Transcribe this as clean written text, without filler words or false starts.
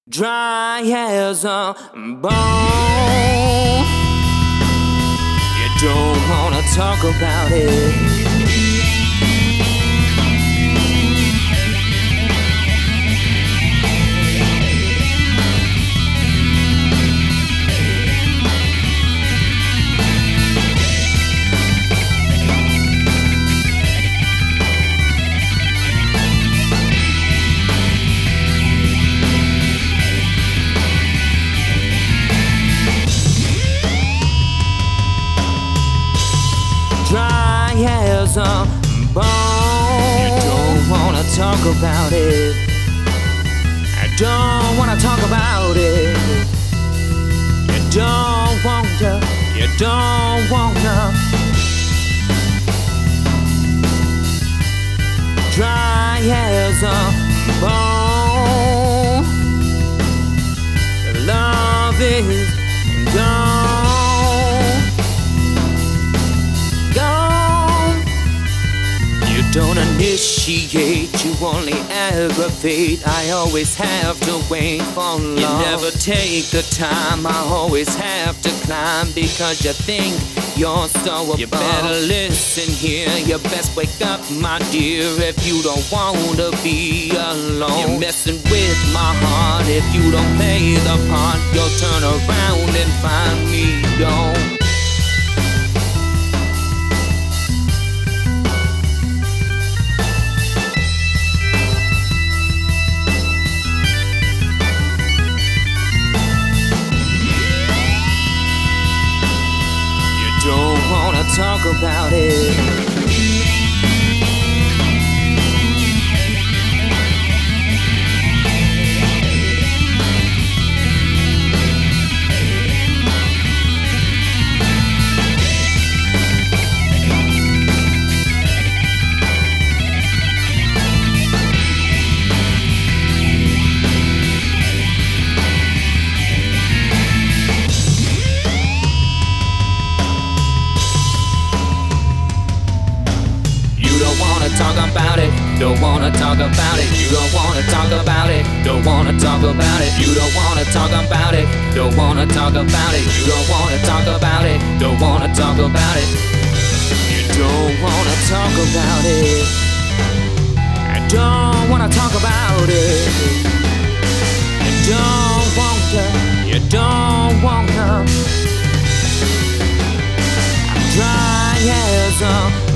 Dry as a bone. You don't wanna talk about it. Dry as a bone. You don't wanna talk about it. I don't wanna talk about it. You don't wanna. You don't wanna. Dry as a bone. Love is gone. Don't initiate, you only aggravate. I always have to wait for love. You never take the time, I always have to climb because you think you're so above. You better listen here, you best wake up, my dear, if you don't want to be alone. You're messing with my heart, if you don't play the part, you'll turn around and find me gone. Don't wanna talk about it. Talk about it, don't wanna talk about it. You don't wanna talk about it, don't wanna talk about it. You don't wanna talk about it, don't wanna talk about it. You don't wanna talk about it, don't wanna talk about it. You don't wanna talk about it. I don't wanna talk about it. You don't wanna, you don't wanna. I'm dry as a